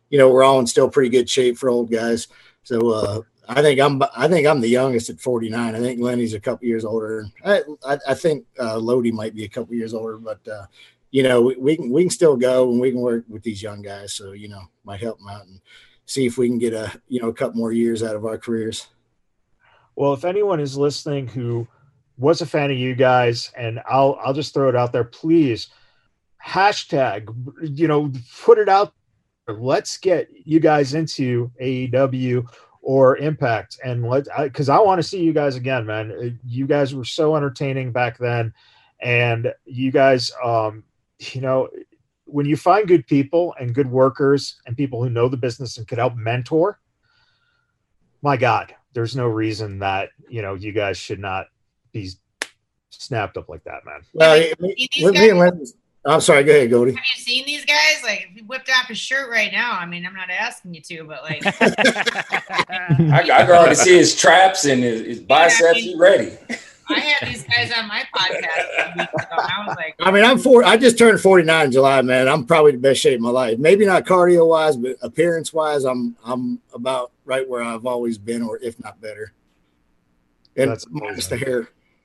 Speaker 7: you know, we're all in still pretty good shape for old guys. So uh, I think I'm I think I'm the youngest at forty-nine. I think Lenny's a couple years older. I I, I think uh, Lodi might be a couple years older, but uh, you know, we, we can we can still go and we can work with these young guys. So you know, might help them out and see if we can get a you know a couple more years out of our careers.
Speaker 3: Well, if anyone is listening who was a fan of you guys, and I'll I'll just throw it out there, please hashtag, you know, put it out. Let's get you guys into A E W or Impact, and let because I, I want to see you guys again, man. You guys were so entertaining back then, and you guys, um, you know, when you find good people and good workers and people who know the business and could help mentor, my God, there's no reason that you know you guys should not be snapped up like that, man.
Speaker 7: Well, me, me and Lenny, I'm sorry. Go ahead, Goldie.
Speaker 5: Have you seen these guys? Like, if you whipped off his shirt right now, I mean, I'm not asking you to, but like,
Speaker 6: I, I can already see his traps and his, his biceps. I mean, he's ready.
Speaker 5: I had these guys on my podcast a week ago. I was like,
Speaker 7: I mean, I'm four. I just turned forty-nine in July, man. I'm probably the best shape of my life. Maybe not cardio wise, but appearance wise, I'm I'm about right where I've always been, or if not better. And
Speaker 3: That's
Speaker 7: minus the hair.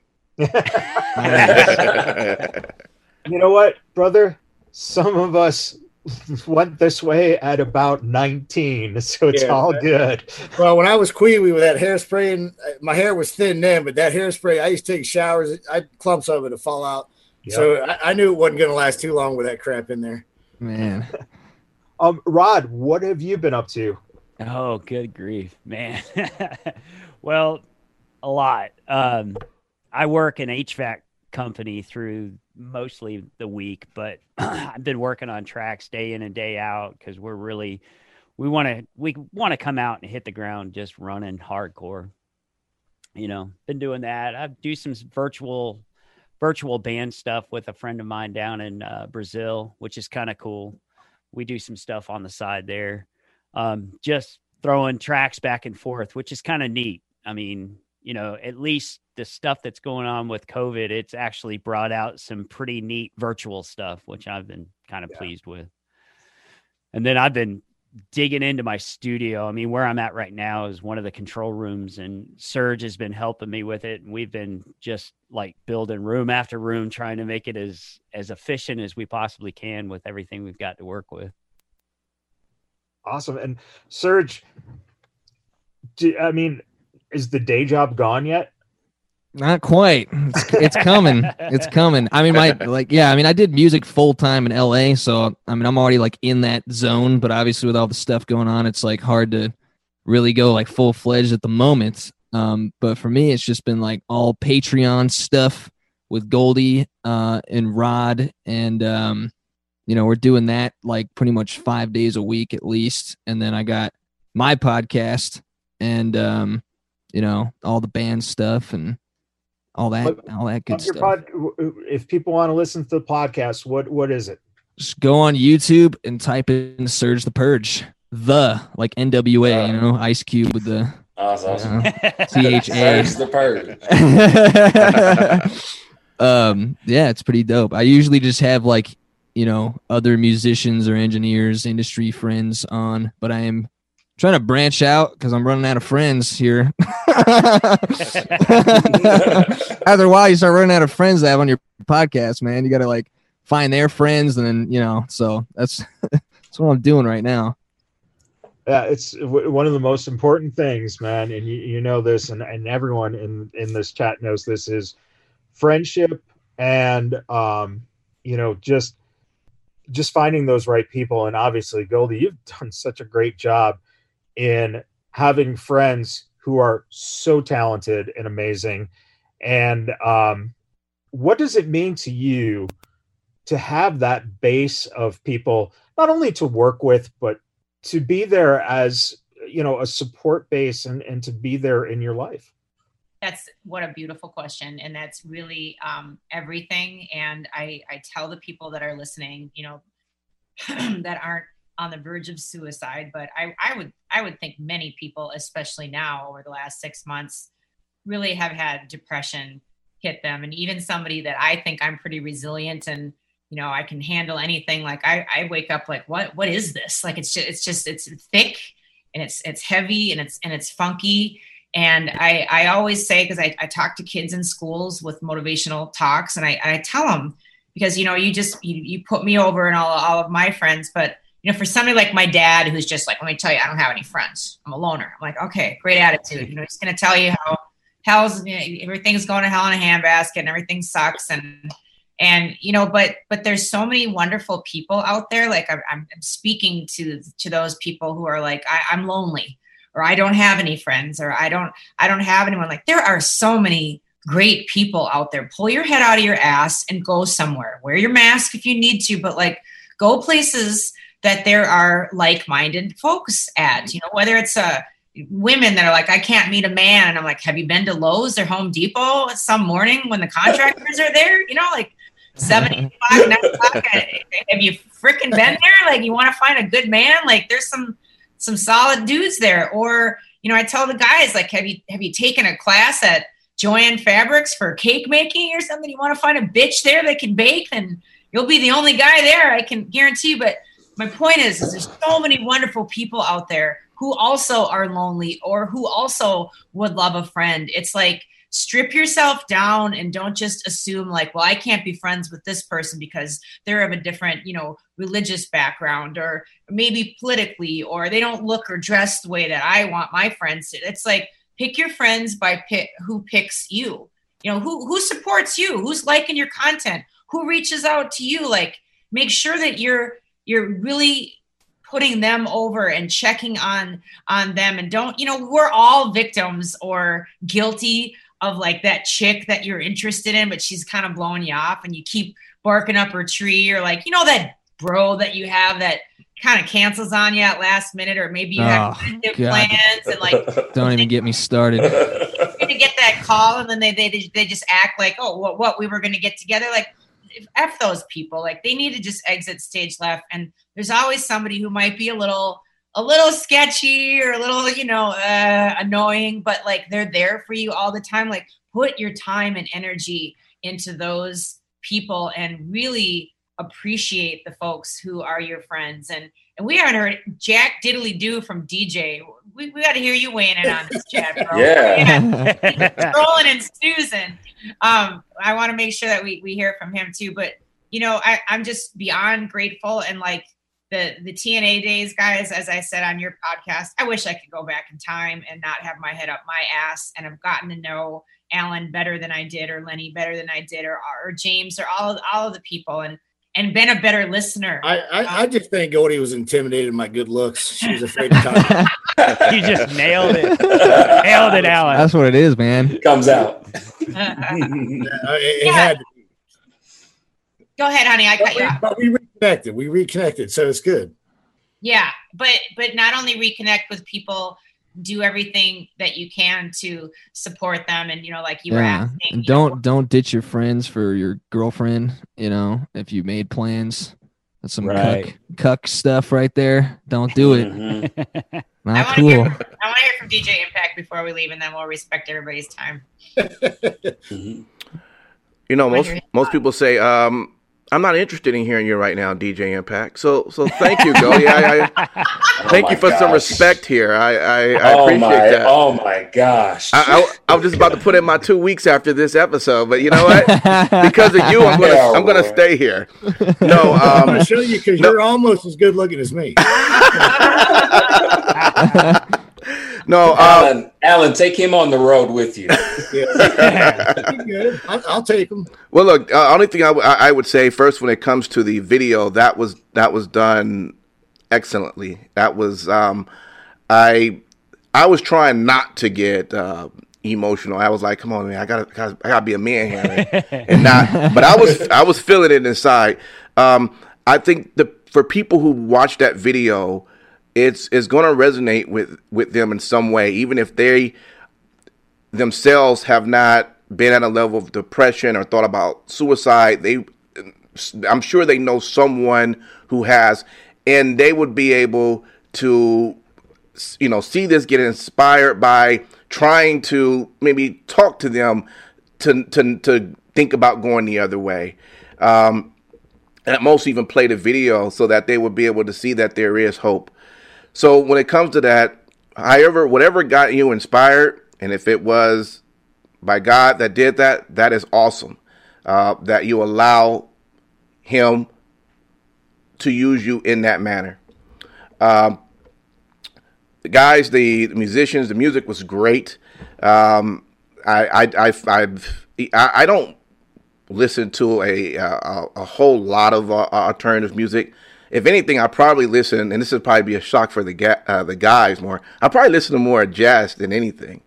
Speaker 3: You know what, brother? Some of us went this way at about nineteen, so it's
Speaker 7: Yeah,
Speaker 3: all
Speaker 7: man.
Speaker 3: good.
Speaker 7: Well, when I was Queewee with that hairspray, and my hair was thin then, but that hairspray, I used to take showers. I had clumps of it to fall out.
Speaker 3: Yep.
Speaker 7: So I, I knew it wasn't going to last too long with that crap in there.
Speaker 9: Man.
Speaker 3: Um, Rod, what have you been up to?
Speaker 8: Oh, good grief, man. Well, a lot. Um, I work in H V A C company through mostly the week, but I've been working on tracks day in and day out because we're really we want to we want to come out and hit the ground just running hardcore. You know, been doing that. I do some virtual virtual band stuff with a friend of mine down in uh, Brazil, which is kind of cool. We do some stuff on the side there, um, just throwing tracks back and forth, which is kind of neat. I mean, you know, at least the stuff that's going on with COVID, it's actually brought out some pretty neat virtual stuff, which I've been kind of yeah. pleased with. And then I've been digging into my studio. I mean, where I'm at right now is one of the control rooms, and Serge has been helping me with it. And we've been just like building room after room, trying to make it as, as efficient as we possibly can with everything we've got to work with.
Speaker 3: Awesome. And Serge, do, I mean, is the day job gone yet?
Speaker 9: Not quite. It's, it's coming. It's coming. I mean, my like, yeah. I mean, I did music full time in L A, so I mean, I'm already like in that zone. But obviously, with all the stuff going on, it's like hard to really go like full fledged at the moment. Um, but for me, it's just been like all Patreon stuff with Goldie uh, and Rod, and um, you know, we're doing that like pretty much five days a week at least. And then I got my podcast, and um, you know, all the band stuff and all that, but, all that good stuff.
Speaker 3: Pod, if people want to listen to the podcast, what what is it?
Speaker 9: Just go on YouTube and type in "Serge the Purge." The like N W A, uh, you know, Ice Cube with the
Speaker 6: awesome.
Speaker 9: T H A.
Speaker 6: Serge the Purge.
Speaker 9: um, yeah, it's pretty dope. I usually just have like, you know, other musicians or engineers, industry friends on, but I am trying to branch out because I'm running out of friends here. After a while, you start running out of friends to have on your podcast, man. You got to like find their friends, and then, you know, so that's that's what I'm doing right now.
Speaker 3: Yeah, it's w- one of the most important things, man. And you, you know this, and, and everyone in, in this chat knows this, is friendship and, um, you know, just just finding those right people. And obviously, Goldie, you've done such a great job in having friends who are so talented and amazing. And um, what does it mean to you to have that base of people, not only to work with, but to be there as, you know, a support base and, and to be there in your life?
Speaker 5: That's what a beautiful question. And that's really um, everything. And I, I tell the people that are listening, you know, that aren't on the verge of suicide, but I, I would I would think many people, especially now over the last six months, really have had depression hit them. And even somebody that I think I'm pretty resilient and you know, I can handle anything. Like I, I wake up like, what, what is this? Like, it's just, it's just, it's thick and it's, it's heavy and it's, and it's funky. And I, I always say, cause I, I talk to kids in schools with motivational talks, and I, and I tell them, because, you know, you just, you, you put me over and all, all of my friends, but you know, for somebody like my dad, who's just like, let me tell you, I don't have any friends. I'm a loner. I'm like, okay, great attitude. You know, he's going to tell you how hell's, you know, everything's going to hell in a handbasket and everything sucks. And, and, you know, but, but there's so many wonderful people out there. Like I'm, I'm speaking to, to those people who are like, I, I'm lonely, or I don't have any friends, or I don't, I don't have anyone. Like, there are so many great people out there. Pull your head out of your ass and go somewhere. Wear your mask if you need to, but like, go places that there are like-minded folks at, you know, whether it's uh, women that are like, I can't meet a man. And I'm like, have you been to Lowe's or Home Depot some morning when the contractors are there? You know, like seven o'clock, nine o'clock. Have you freaking been there? Like, you want to find a good man? Like, there's some, some solid dudes there. Or, you know, I tell the guys, like, have you, have you taken a class at Joann Fabrics for cake making or something? You want to find a bitch there that can bake, and you'll be the only guy there, I can guarantee you. But my point is, is there's so many wonderful people out there who also are lonely, or who also would love a friend. It's like, strip yourself down and don't just assume like, well, I can't be friends with this person because they're of a different, you know, religious background, or maybe politically, or they don't look or dress the way that I want my friends to. It's like, pick your friends by pick who picks you, you know, who, who supports you, who's liking your content, who reaches out to you. Like, make sure that you're, you're really putting them over and checking on, on them. And don't, you know, we're all victims or guilty of like that chick that you're interested in, but she's kind of blowing you off, and you keep barking up her tree, or like, you know, that bro that you have that kind of cancels on you at last minute, or maybe you have
Speaker 9: Oh,
Speaker 5: plans and like,
Speaker 9: don't even get me started.
Speaker 5: you're gonna get that call, and then they, they, they just act like, oh, what, what we were going to get together. Like, F those people. Like, they need to just exit stage left. And there's always somebody who might be a little, a little sketchy or a little, you know, uh, annoying, but like, they're there for you all the time. Like, put your time and energy into those people and really appreciate the folks who are your friends. And, and we haven't heard Jack Diddly Do from D J. We, we got to hear you weighing in on this, chat, bro.
Speaker 6: Yeah.
Speaker 5: yeah. Trolling and snoozing. Um, I want to make sure that we, we hear from him too. But, you know, I, I'm just beyond grateful. And like the, the T N A days, guys, as I said on your podcast, I wish I could go back in time and not have my head up my ass and have gotten to know Alan better than I did, or Lenny better than I did, or, or James, or all, all of the people. And, and been a better listener.
Speaker 7: I, I, um, I just think Goldie was intimidated by my good looks. She was afraid to talk.
Speaker 8: You just nailed it. Nailed it, Alan.
Speaker 9: That's what it is, man.
Speaker 6: It comes out.
Speaker 7: uh, it, it
Speaker 5: Yeah.
Speaker 7: had to be.
Speaker 5: Go ahead, honey. I
Speaker 7: But
Speaker 5: cut
Speaker 7: we,
Speaker 5: you off.
Speaker 7: but we reconnected. We reconnected, so it's good.
Speaker 5: Yeah, but but not only reconnect with people, do everything that you can to support them. And, you know, like you were
Speaker 9: Yeah.
Speaker 5: asking.
Speaker 9: And
Speaker 5: you know,
Speaker 9: don't don't ditch your friends for your girlfriend. You know, if you made plans, that's some
Speaker 8: Right.
Speaker 9: cuck, cuck stuff right there. Don't do it.
Speaker 6: Mhm.
Speaker 5: I
Speaker 9: Not
Speaker 5: want to hear,
Speaker 9: cool.
Speaker 5: I want to hear from D J Impact before we leave, and then we'll respect everybody's time.
Speaker 6: Mhm.
Speaker 1: You know,
Speaker 5: Wanna
Speaker 1: most
Speaker 5: hear his
Speaker 1: most people say, um, I'm not interested in hearing you right now, D J Impact. So so thank you, Goldie. I, I
Speaker 6: Oh
Speaker 1: thank
Speaker 6: my
Speaker 1: you for some
Speaker 6: gosh.
Speaker 1: respect here. I I, I
Speaker 6: oh
Speaker 1: appreciate
Speaker 6: my,
Speaker 1: that.
Speaker 6: Oh my gosh.
Speaker 1: I, I, I was just about to put in my two weeks after this episode, but you know what? Because of you, I'm gonna
Speaker 6: Yeah,
Speaker 1: I'm gonna
Speaker 6: Lord.
Speaker 1: stay here. No,
Speaker 7: I'm going
Speaker 1: um,
Speaker 7: to show you because
Speaker 1: no.
Speaker 7: you're almost as good looking as me.
Speaker 1: no. Um,
Speaker 6: Alan, Alan, take him on the road with you.
Speaker 7: Yeah. You're good. I'll, I'll take them.
Speaker 1: well, look. Uh, only thing I, w- I I would say first, when it comes to the video, that was that was done excellently. That was um, I I was trying not to get uh, emotional. I was like, come on, man, I gotta, gotta I gotta be a man here, and, and not. But I was I was feeling it inside. Um, I think the for people who watch that video, it's it's going to resonate with with them in some way, even if they themselves have not been at a level of depression or thought about suicide. They, I'm sure they know someone who has, and they would be able to, you know, see this, get inspired by trying to maybe talk to them to to to think about going the other way. Um, and at most even play the video so that they would be able to see that there is hope. So when it comes to that, however, whatever got you inspired, and if it was by God that did that, that is awesome. Uh, that you allow him to use you in that manner. Um, the guys, the, the musicians, the music was great. Um, I, I, I, I've, I, I don't listen to a, a, a whole lot of uh, alternative music. If anything, I probably listen, and this would probably be a shock for the ga- uh, the guys more. I probably listen to more jazz than anything.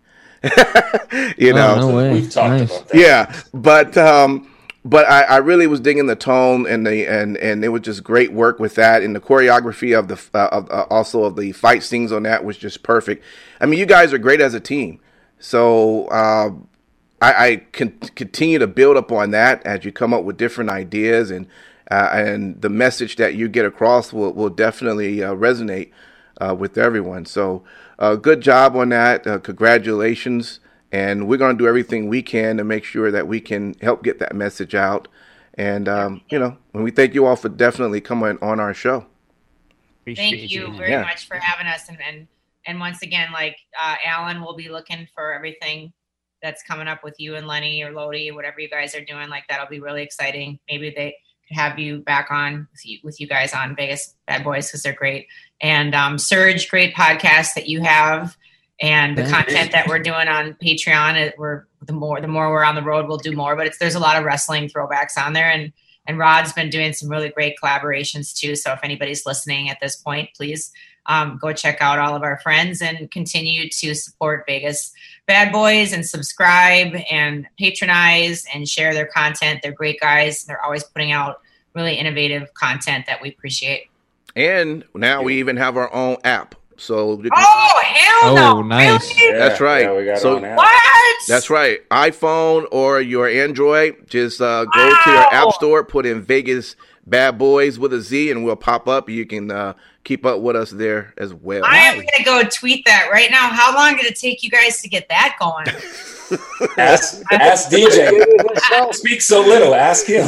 Speaker 1: you know,
Speaker 9: oh, no way.
Speaker 6: We've talked
Speaker 9: Nice.
Speaker 6: about that.
Speaker 1: yeah, but um, but I, I really was digging the tone and the and, and it was just great work with that, and the choreography of the uh, of uh, also of the fight scenes on that was just perfect. I mean, you guys are great as a team, so uh, I, I can continue to build up on that as you come up with different ideas, and uh, and the message that you get across will will definitely uh, resonate uh, with everyone. So. Uh, good job on that. Uh, congratulations. And we're going to do everything we can to make sure that we can help get that message out. And, um, you know, and we thank you all for definitely coming on our show.
Speaker 8: Appreciate
Speaker 5: Thank you very
Speaker 1: Yeah.
Speaker 5: much for having us. And, and, and once again, like uh, Alan will be looking for everything that's coming up with you and Lenny or Lodi or whatever you guys are doing. Like that'll be really exciting. Maybe they could have you back on with you, with you guys on Vegas Bad Boys because they're great. And um, Surge, great podcast that you have, and the
Speaker 9: Thank
Speaker 5: content that we're doing on Patreon. It, we're the more the more we're on the road, we'll do more. But it's there's a lot of wrestling throwbacks on there, and and Rod's been doing some really great collaborations too. So if anybody's listening at this point, please um, go check out all of our friends and continue to support Vegas Bad Boys and subscribe and patronize and share their content. They're great guys. They're always putting out really innovative content that we appreciate.
Speaker 1: And now we even have our own app. So
Speaker 5: Oh, hell no.
Speaker 9: Oh, nice.
Speaker 5: Really?
Speaker 6: Yeah,
Speaker 1: That's right.
Speaker 6: Yeah, we got
Speaker 1: So-
Speaker 6: on that.
Speaker 5: What?
Speaker 1: that's right. iPhone or your Android, just uh, go to your
Speaker 5: Wow.
Speaker 1: app store, put in Vegas Bad Boys with a Z, and we'll pop up. You can uh, keep up with us there as well.
Speaker 5: I am going to go tweet that right now. How long did it take you guys to get that going?
Speaker 6: Ask, ask D J. Speak so little. Ask him.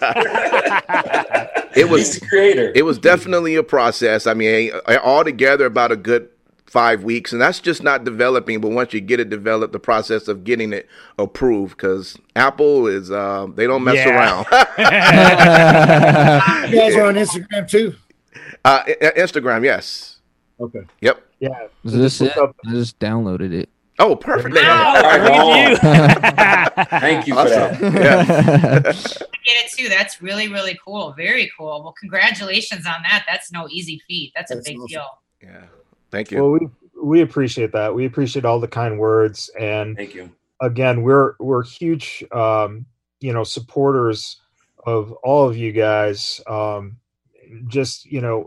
Speaker 1: It was
Speaker 6: He's the creator.
Speaker 1: It was definitely a process. I mean, altogether about a good five weeks, and that's just not developing. But once you get it developed, the process of getting it approved, because Apple is uh, they don't mess
Speaker 8: Yeah.
Speaker 1: around.
Speaker 7: You guys are on Instagram too?
Speaker 1: uh, I- I- Instagram, yes,
Speaker 7: Okay.
Speaker 1: yep.
Speaker 3: Yeah.
Speaker 9: Is this
Speaker 3: Look
Speaker 9: it?
Speaker 3: up-
Speaker 9: I just downloaded it.
Speaker 1: Oh, perfect.
Speaker 5: Wow.
Speaker 6: All right,
Speaker 8: Look
Speaker 6: go
Speaker 8: at you.
Speaker 6: Thank you for
Speaker 1: Awesome.
Speaker 6: that.
Speaker 1: Yeah.
Speaker 5: I get it too. That's really, really cool. Very cool. Well, congratulations on that. That's no easy feat. That's a
Speaker 7: That's
Speaker 5: big
Speaker 7: awesome.
Speaker 5: deal.
Speaker 1: Yeah. Thank you.
Speaker 3: Well, we we appreciate that. We appreciate all the kind words, and
Speaker 6: Thank you.
Speaker 3: again, we're we're huge, um, you know, supporters of all of you guys. Um, just you know,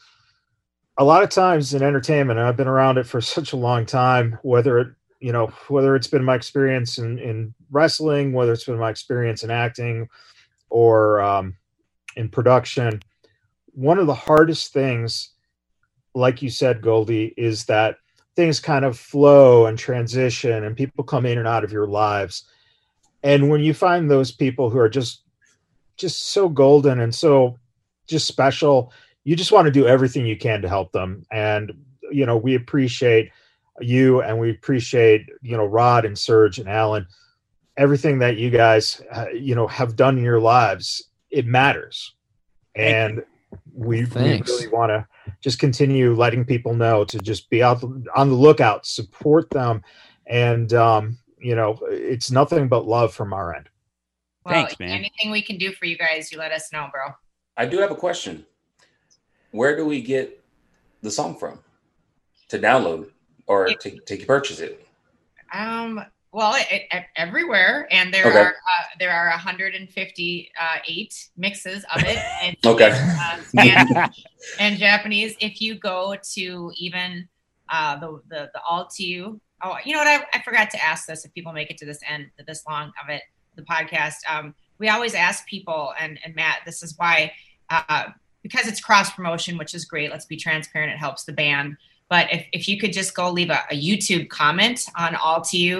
Speaker 3: a lot of times in entertainment, and I've been around it for such a long time. Whether it, you know, whether it's been my experience in in wrestling, whether it's been my experience in acting, or um, in production, one of the hardest things, like you said, Goldie, is that things kind of flow and transition and people come in and out of your lives. And when you find those people who are just, just so golden and so just special, you just want to do everything you can to help them. And, you know, we appreciate you, and we appreciate, you know, Rod and Serge and Alan, everything that you guys, uh, you know, have done in your lives. It matters. And we, we
Speaker 9: Thanks.
Speaker 3: really want to just continue letting people know to just be out on the lookout, support them. And, um, you know, it's nothing but love from our end.
Speaker 5: Well,
Speaker 8: Thanks, man.
Speaker 5: anything we can do for you guys, you let us know, bro.
Speaker 6: I do have a question. Where do we get the song from to download or to, to purchase it?
Speaker 5: Um, well, it, it, everywhere, and there
Speaker 6: Okay.
Speaker 5: are uh, there are one hundred fifty-eight mixes of it in
Speaker 6: Okay.
Speaker 5: uh, Spanish and Japanese. If you go to even uh, the the the Altiu, oh, you know what? I, I forgot to ask this. If people make it to this end, to this long of it, the podcast, um, we always ask people, and and Matt, this is why, uh, because it's cross promotion, which is great. Let's be transparent; it helps the band. But if, if you could just go leave a, a YouTube comment on Altiu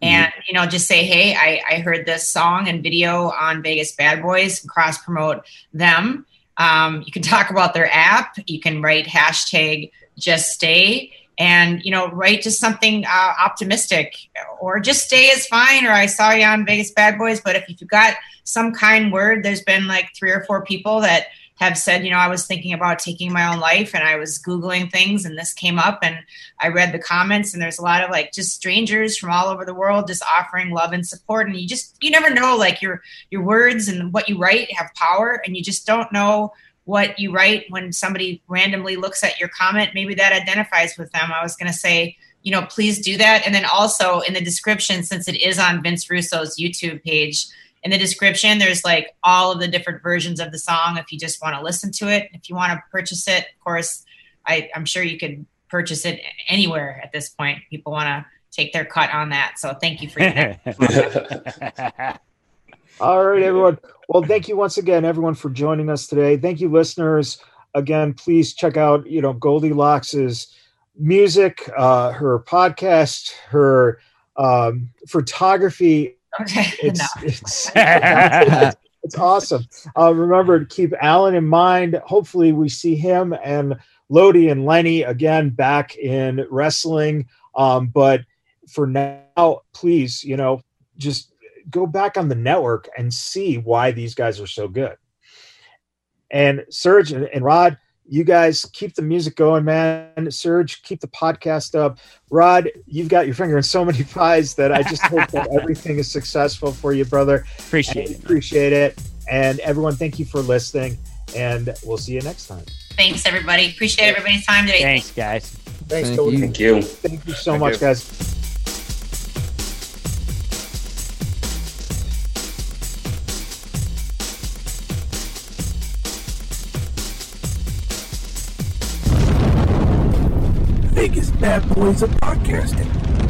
Speaker 5: and, you know, just say, hey, I, I heard this song and video on Vegas Bad Boys, and cross promote them. Um, you can talk about their app. You can write hashtag just stay, and, you know, write just something uh, optimistic, or just stay is fine. Or I saw you on Vegas Bad Boys. But if you've got some kind word, there's been like three or four people that have said, you know, I was thinking about taking my own life, and I was Googling things, and this came up, and I read the comments, and there's a lot of like just strangers from all over the world just offering love and support. And you just, you never know, like your, your words and what you write have power, and you just don't know what you write when somebody randomly looks at your comment. Maybe that identifies with them. I was going to say, you know, please do that. And then also in the description, since it is on Vince Russo's YouTube page, in the description, there's like all of the different versions of the song if you just want to listen to it. If you want to purchase it, of course, I, I'm sure you could purchase it anywhere at this point. People want to take their cut on that. So thank you for that.
Speaker 3: All right, everyone. Well, thank you once again, everyone, for joining us today. Thank you, listeners. Again, please check out, you know, Goldilocks's music, uh, her podcast, her um, photography.
Speaker 5: Okay.
Speaker 3: It's,
Speaker 5: No.
Speaker 3: it's, it's, it's awesome. Uh, remember to keep Alan in mind. Hopefully we see him and Lodi and Lenny again back in wrestling. Um, but for now, please, you know, just go back on the network and see why these guys are so good. And Serge and, and Rod, you guys keep the music going, man. Serge, keep the podcast up. Rod, you've got your finger in so many pies that I just hope that everything is successful for you, brother.
Speaker 8: Appreciate
Speaker 3: and
Speaker 8: it.
Speaker 3: Appreciate it. And everyone, thank you for listening, and we'll see you next time.
Speaker 5: Thanks, everybody. Appreciate everybody's time today.
Speaker 8: Thanks, guys.
Speaker 7: Thanks,
Speaker 9: Thank
Speaker 7: Cody.
Speaker 9: you.
Speaker 6: Thank you.
Speaker 3: Thank you so
Speaker 1: Thank
Speaker 3: much,
Speaker 1: you.
Speaker 3: guys.
Speaker 10: Vegas Bad Boys of Podcasting.